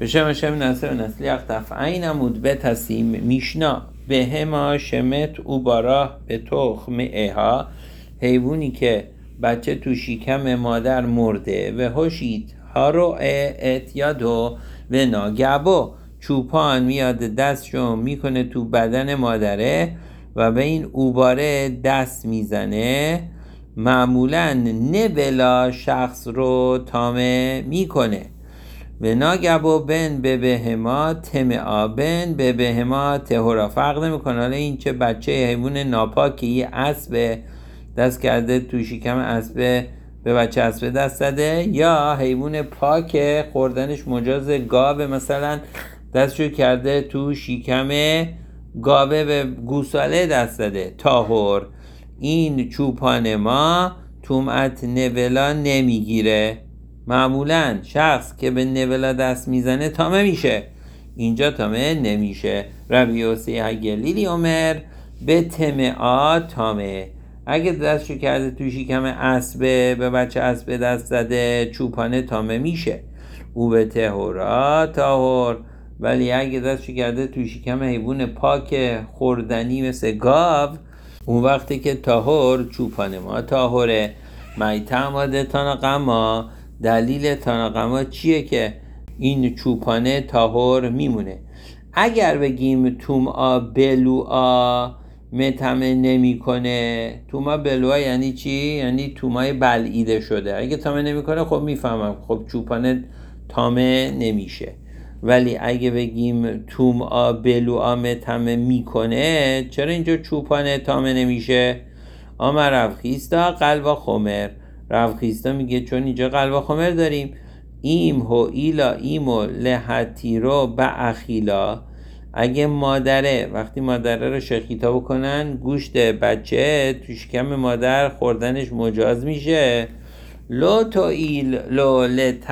בשם השם ناصر نسلیח تفعین عمود بتسیم میشنا به هما شمت او باراه به تخم اها، حیوانی که بچه تو شکم مادر مرده و هوشید هارو اتیادو و ناگبو، چوپان میاد دستشو میکنه تو بدن مادره و به این اوباره دست میزنه، معمولا نبلا شخص رو تامه میکنه. و ناگبو بن به بهما تمعا بن به بهما تهورا، فرق نمیکنه حالا این چه بچه حیوان ناپاکی یه اسب دست کرده تو شکم اسب به بچه اسب دست زده، یا حیوان پاک خوردنش مجاز گاوه مثلا دستشو کرده تو شکم گاوه به گوساله دست زده تاهور. این چوپان ما تومت نولا نمیگیره، معمولا شخص که به نولا دست میزنه تامه میشه، اینجا تامه نمیشه. ربی یوسی گلیلی عمر به تمعا تامه، اگه دستشو کرده تو شکم اسبه به بچه اسبه دست زده چوپانه تامه میشه. او به تهورا تاهور، ولی اگه دستشو کرده تو شکم حیوان پاک خوردنی مثل گاو، اون وقتی که تاهور چوپانه ما تاهوره. میتماده تاناقما، دلیل تاناقما چیه که این چوپانه تاهور میمونه؟ اگر بگیم تومعا بلوعا متمه نمی کنه، تومعا بلوعا یعنی چی؟ یعنی تومعای بلعیده شده. اگه تامه نمی کنه خب میفهمم، خب چوپانه تامه نمیشه. ولی اگه بگیم تومعا بلوعا متمه میکنه، چرا اینجا چوپانه تامه نمیشه؟ آمر رفخیستا قلبا خمر، رفخیستا میگه چون اینجا قلبا خمر داریم. ایم هو ایلا ایمو لحتیرو با اخیلا، اگه مادره وقتی مادره رو شخیتا بکنن گوشت بچه تو شکم مادر خوردنش مجاز میشه. لو تو ایل لو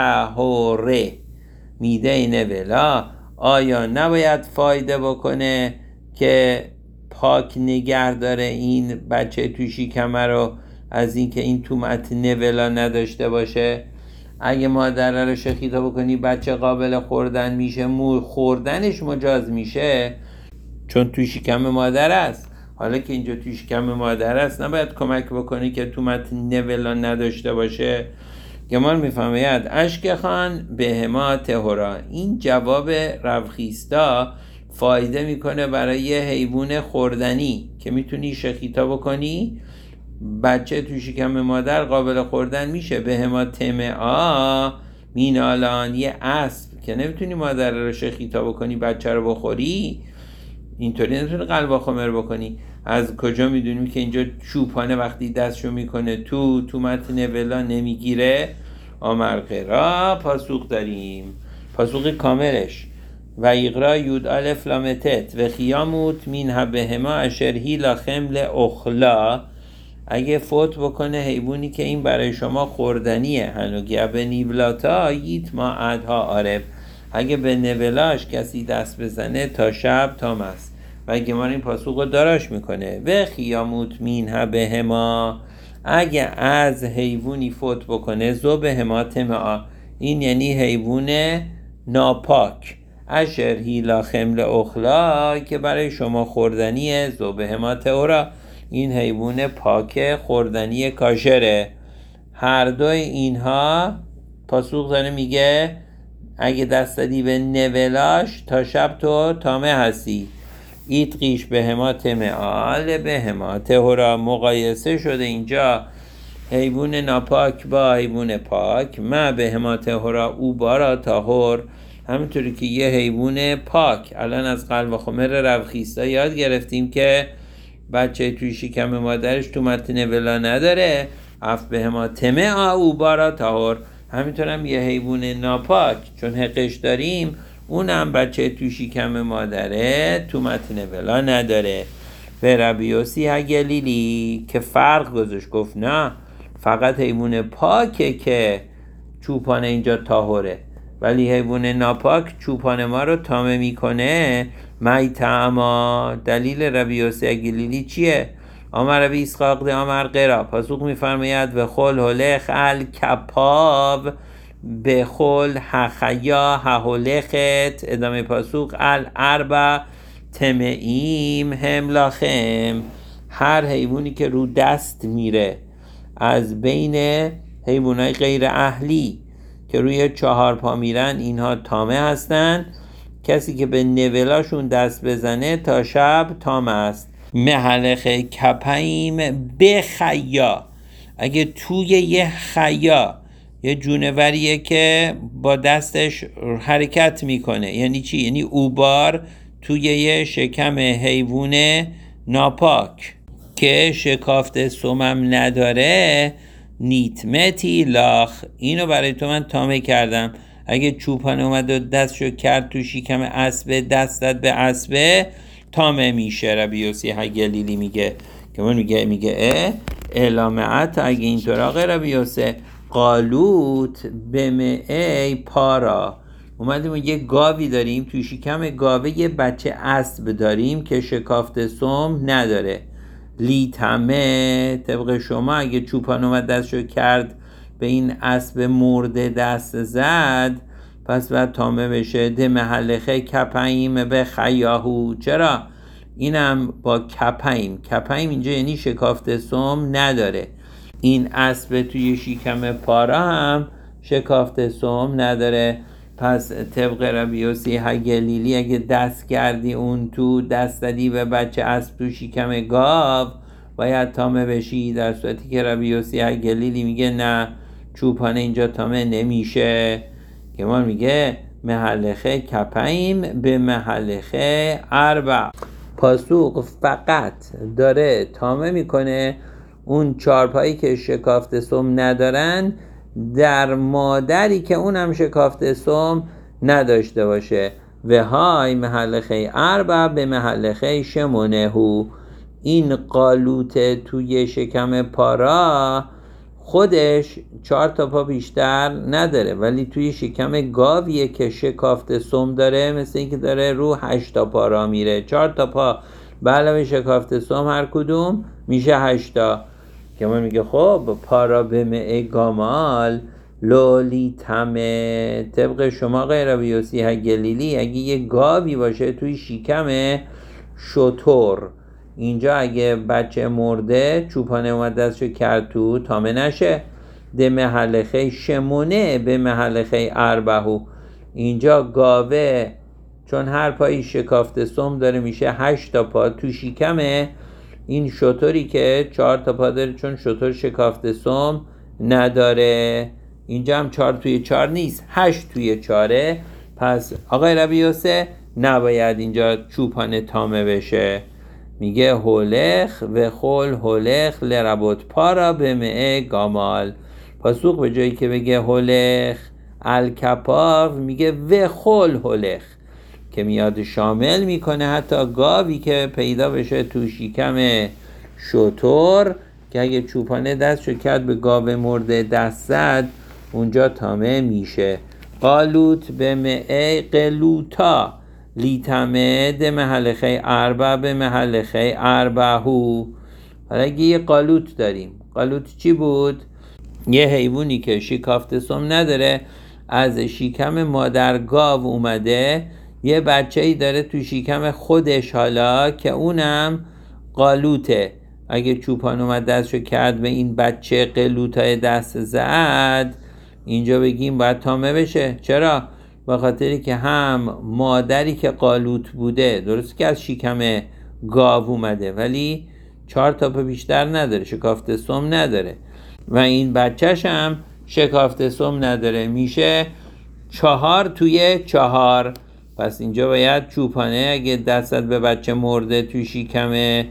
لتهوره میده اینه ولا، آیا نباید فایده بکنه که پاک نگه داره این بچه تو شکم رو از اینکه این تومت نولا نداشته باشه؟ اگه مادر رو شخیتا بکنی بچه قابل خوردن میشه، خوردنش مجاز میشه چون تو شکم مادر است. حالا که اینجا تو شکم مادر است نباید کمک بکنی که تومت نولا نداشته باشه. گمان میفهمید اشک خان به هما تهورا، این جواب رفخیستا فایده میکنه برای یه حیوان خوردنی که میتونی شخیتا بکنی بچه تو شکم مادر قابل خوردن میشه. به هما تمعا مینالان، یه اسب که نمیتونی مادر رو شخیتا بکنی بچه رو بخوری، اینطوری نمیتونی قلبا خمر بکنی. از کجا میدونیم که اینجا چوپانه وقتی دستشو میکنه تو متن ولا نمیگیره؟ آمر قرا پاسوق داریم، پاسوق کاملش و ایقرا یود الف لامتت و خیاموت مین بهما اشرهی لا خمل اخلا، اگه فوت بکنه حیوانی که این برای شما خوردنیه، هنوگی به نیولاتا ییت ما عدها عارف، اگه به نولاش کسی دست بزنه تا شب تام است. و گمان این پاسوق رو داراش میکنه. و خیاموت مینها به هما، اگه از حیوانی فوت بکنه زو به هما تمعا، این یعنی حیوان ناپاک، اشر هیلا خمل اخلا که برای شما خوردنیه، زو به هما تهورا، این حیوان پاک خوردنی کاشره. هر دوی اینها پاسوق داره میگه اگه دست دادی به نولاش تا شب تو تامه هستی. ایت قیش به هما تمعال به هما تهورا، مقایسه شده اینجا حیوان ناپاک با حیوان پاک. ما به هما تهورا او بارا تاهور، همینطوری که یه حیوان پاک. الان از قلب خمر رفخیستا یاد گرفتیم که بچه توی شکم مادرش تو متن ولا نداره، اف به هما تمعا او بارا تاهور، همینطورم یه حیوان ناپاک چون حقش داریم اونم بچه تو شکم مادره تو متن ولا نداره. به ربی یوسی گلیلی که فرق گذاشت، گفت نه فقط حیوان پاکه که چوپانه اینجا تاهوره، ولی حیوان ناپاک چوپانه ما رو تامه میکنه. میتاما، دلیل ربی یوسی گلیلی چیه؟ آمر ربی اسحاق ده آمر قرا، پاسوق میفرماید و خل هلخ الکپاو بخل هخیا ههولخت ادامه پاسوق الاربع تمئیم هملاخم، هر حیوانی که رو دست میره از بین حیوانای غیر اهلی که روی 4 پا میرن اینها تامه هستن. کسی که به نولاشون دست بزنه تا شب تامه است. محلخ کپیم بخیا، اگه توی یه خیا، یه جونوریه که با دستش حرکت میکنه، یعنی چی؟ یعنی اوبار توی یه شکم حیوان ناپاک که شکافت سمم نداره، نیتمتی لاخ، اینو برای تو من تامه کردم. اگه چوپان اومد و دستشو کرد تو شکم اسبه، دستت به اسبه، تامه میشه. ربی یوسی هگلیلی میگه که من میگه اعلامعت، اگه اینطور آقای ربی یوسی قالوت بمعی پارا، اومدیم یه گاوی داریم، توی شکم گاوه یه بچه اسب داریم که شکافت سم نداره، لیتمه، طبق شما اگه چوپان اومد دستشو کرد به این اسب مرده دست زد، پس باید تامه بشه. ده محلخه کپیم به خیاهو، چرا؟ اینم با کپیم اینجا یعنی شکافت سم نداره. این اسب توی شکم پارا هم شکافت سم نداره. پس طبق ربی یوسی هگلیلی اگه دست کردی اون تو، دست دادی به بچه اسب تو شکم گاو، باید تامه بشی. در صورتی که ربی یوسی هگلیلی میگه نه، چوپانه اینجا تامه نمیشه، که ما میگه محلخه کپیم به محلخه اربع. پاسوق فقط داره تامه میکنه اون 4 پایی که شکافت سم ندارن در مادری که اونم شکافت سم نداشته باشه. و های محلخه اربع به محلخه شمونهو، این قالوت توی شکم پارا خودش 4 تا پا بیشتر نداره، ولی توی شکم گاویه که شکافت سم داره، مثل این که داره رو 8 تا پا را میره. 4 تا پا به علاوه شکافت سم هر کدوم میشه 8 تا، که ما میگه خب پارا به معه گامال لولی تمه، طبق شما غیر ربی یوسی هگلیلی اگه یه گاوی باشه توی شکم شتر، اینجا اگه بچه مرده چوپانه اومد دستشو کرد تو، تامه نشه. ده محلخه شمونه به محلخه اربعو، اینجا گاوه چون هر پایی شکافت سم داره میشه 8 تا پا، تو شکمه این شتری که 4 تا پا داره چون شتر شکافت سم نداره. اینجا هم 4 توی 4 نیست، 8 توی 4. پس آقای ربی یوسی نباید اینجا چوپانه تامه بشه. میگه هولخ و خل هولخ لربوت پارا به معه گامال. پاسوق به جایی که بگه هولخ الکپاو میگه و خل هولخ، که میاد شامل میکنه حتی گاوی که پیدا بشه تو شکم شتر، که اگه چوپانه دستشو کرد به گاو مرده دست زد، اونجا تامه میشه. قالوت به معه قلوتا لیتمه ده محلخه اربع به محلخه اربعهو. حالا اگه یه قالوت داریم، قالوت چی بود؟ یه حیوانی که شکافت سم نداره، از شکم مادر گاو اومده، یه بچه‌ای داره تو شکم خودش حالا که اونم قالوته. اگه چوپان اومد دستشو کرد به این بچه قلوتای دست زد، اینجا بگیم باید تامه بشه. چرا؟ به خاطری که هم مادری که قالوت بوده، درست که از شکم گاو اومده، ولی 4 تا پا بیشتر نداره، شکافت سم نداره، و این بچهش هم شکافت سم نداره، میشه 4 توی 4. پس اینجا باید چوپانه اگه دستت به بچه مرده توی شکم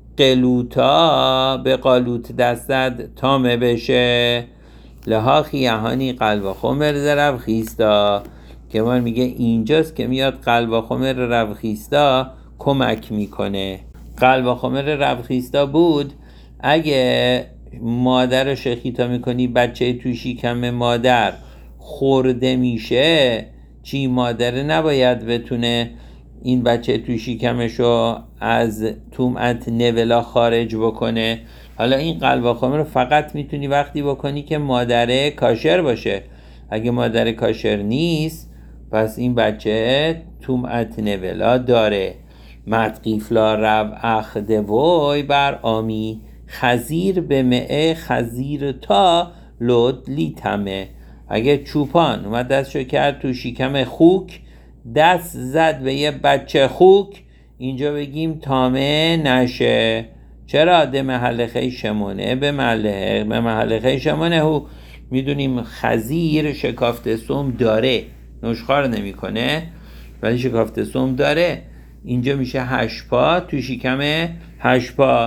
قلوتا به قالوت دستت تامه بشه. لها خیهانی قلب خمر رب خیستا، که من میگه اینجاست که میاد قلب خمر رب خیستا کمک میکنه. قلب خمر رب خیستا بود اگه مادر رو شخیتا میکنی، بچه توی شکم مادر خورده میشه، چی مادره نباید بتونه این بچه توی شکمشو از طمعت نولا خارج بکنه. حالا این قلب خمر رو فقط میتونی وقتی بکنی که مادره کاشر باشه. اگه مادر کاشر نیست پس این بچه تومت نولا داره. مدقیفلا رو اخدوی بر آمی خزیر به معه خزیر تا لود لیتمه. اگه چوپان اومد دستشو کرد تو شکم خوک، دست زد به یه بچه خوک، اینجا بگیم تامه نشه. چرا؟ ده محل خیشمونه به محل خیشمونه. هو میدونیم خزیر شکافت سم داره، نشخوار نمی کنه ولی شکافت سم داره. اینجا میشه 8 پا تو شکم 8 پا.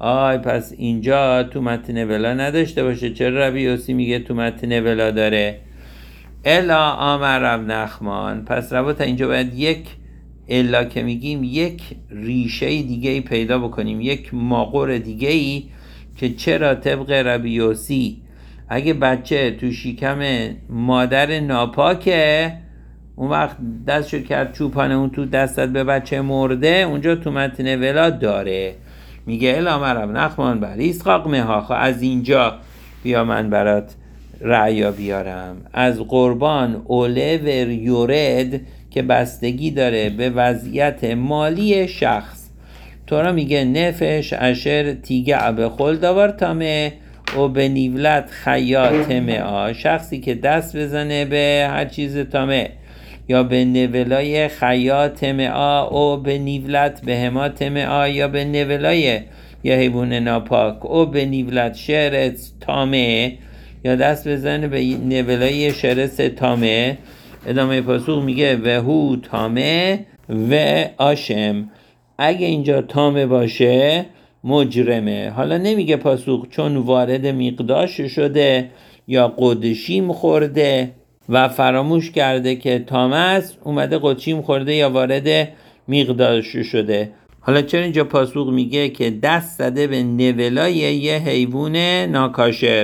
پس اینجا تو متن ولا نداشته باشه. چرا ربی یوسی میگه تو متن ولا داره؟ الا آمر رب نخمان. پس ربا اینجا باید یک الا که میگیم یک ریشه دیگه ای پیدا بکنیم، یک ماقور دیگه ای که چرا طبق ربی یوسی اگه بچه تو شکم مادر ناپاکه، اون وقت دستشو کرد چوپانه اون تو دستت به بچه مرده، اونجا تو متن ولا داره. میگه الا مرم نخمان بر اسحاق مهاخا. از اینجا بیا من برات رعیا بیارم. از قربان اوله ور یورد که بستگی داره به وضعیت مالی شخص. تورا میگه نفش اشر تیگه به خل داور تامه و به نیولت خیات مئا. شخصی که دست بزنه به هر چیز تامه، یا به نولای خیات مئا و به نیولت به همات مئا، یا به نولای یا حیوان ناپاک و به نیولت شرط تامه، یا دست بزنه به نولای شرط تامه. ادامه پاسخ میگه وهو تامه و آشم. اگه اینجا تامه باشه مجرمه. حالا نمیگه پاسخ چون وارد مقداش شده یا قدشیم خورده و فراموش کرده که تامه است، اومده قدشیم خورده یا وارد مقداش شده. حالا چرا اینجا پاسخ میگه که دست زده به نولای یه حیوان ناکاشر؟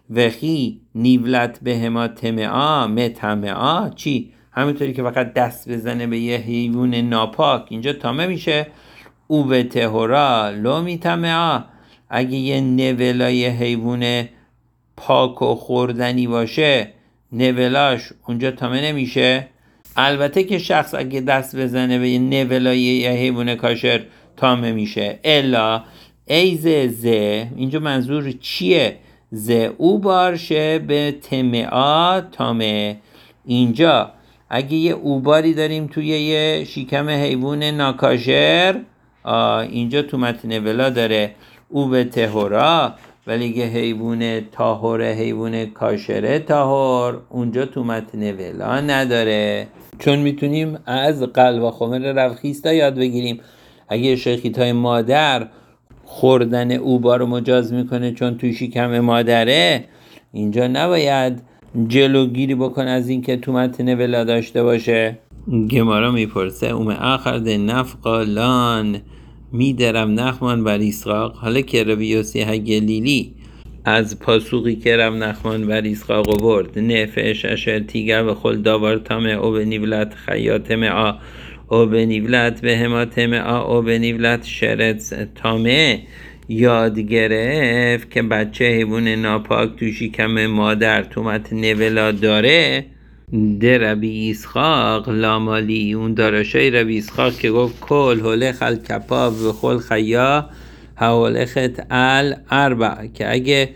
وخی نیولت به هما تمعا متمعا. چی؟ همینطوری که فقط دست بزنه به یه حیوان ناپاک اینجا تامه میشه. او به تهورا لو میتمعا. اگه یه نولای حیوان پاک و خوردنی باشه نولاش اونجا تامه نمیشه. البته که شخص اگه دست بزنه به نولای یه حیوان کاشر تامه میشه. الا ایز زه، اینجا منظور چیه؟ زه او بارشه به تمعا تامه. اینجا اگه یه اوباری داریم توی یه شکم حیوان ناکاشر، اینجا تو متن ولا داره او به تهورا. ولی که حیوان طاهر حیوان کاشره طاهر، اونجا تو متن ولا نداره. چون میتونیم از قلب و خمر رفخیستا یاد بگیریم. اگه شیخیتای مادر خوردن اوبا رو مجاز میکنه چون توی شکم مادره، اینجا نباید جلوگیری بکن از این که تو متن ولا داشته باشه. گمارا میپرسه اوم آخر ده نفقا لان میدرم نخمان بر اسحاق. حالا که ربی یوسی هگلیلی از پاسوقی که رب نخمان بر اسحاق آورد، نفش اشر تیگر و خل داور تامه او به نیولت خیات مئا او به نیولت به همات مئا او به نیولت شرط تامه، یاد گرفت که بچه حیوان ناپاک تو شکم مادر تو متن ولا داره. ده ربی اسحاق لامالی، اون داراشای ربی اسحاق که گفت کل هولخ الکپا و خل خیا هولخت الاربع، که اگه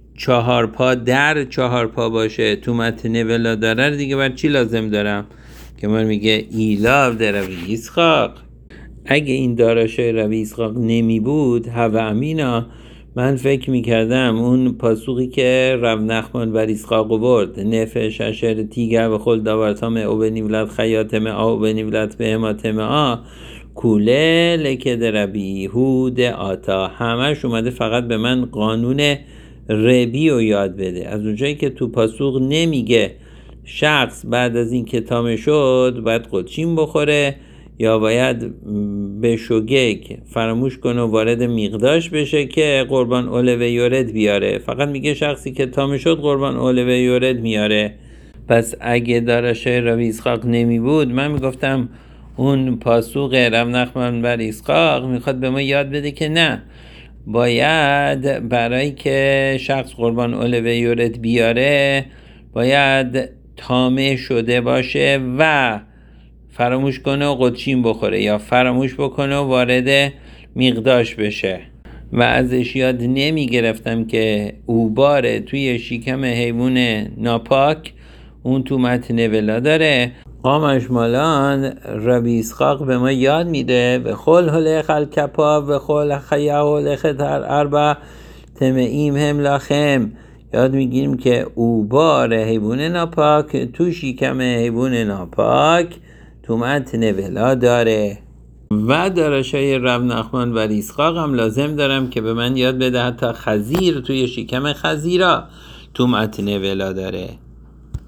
4 پا در 4 پا باشه تو متن ولا داره دیگه بر چی لازم دارم؟ که من میگه ایلاو ده ربی اسحاق. اگه این داراشای ربی اسحاق نمی بود هوا امینا، من فکر میکردم اون پاسوقی که رب نخمان بر اسحاق آورد، نفش اشر تیگر و خل داورتام او به نیولت خیاتم او به نیولت به هماتم کوله لکد ربی هود آتا، همش اومده فقط به من قانون ربی رو یاد بده. از اونجایی که تو پاسوق نمیگه شخص بعد از این که تامه شد باید قدشیم بخوره یا باید به شوگگ فراموش کنه و وارد مقداش بشه که قربان اوله و یورد بیاره. فقط میگه شخصی که تامه شد قربان اوله و یورد میاره. پس اگه داراشای ربی اسحاق نمی بود، من میگفتم اون پاسوق رب نخمان بر اسحاق میخواد به ما یاد بده که نه، باید برای که شخص قربان اوله و یورد بیاره باید تامه شده باشه و فراموش کنه و قدشین بخوره یا فراموش بکنه و وارد میقداش بشه. و ازش یاد نمی گرفتم که اوباره توی شکم حیوان ناپاک اون تومت نولا داره. قامش مالان ربی اسحاق به ما یاد میده و خل هلخ الکپا و خل خیه هلخ تر اربع تمئیم هم لخم. یاد میگیریم که اوبار حیوان ناپاک تو شکم حیوان ناپاک تومت نولا داره. و دارشای رب نخمان و اسحاق هم لازم دارم که به من یاد بده حتی خزیر توی شکم خزیرا تومت نولا داره.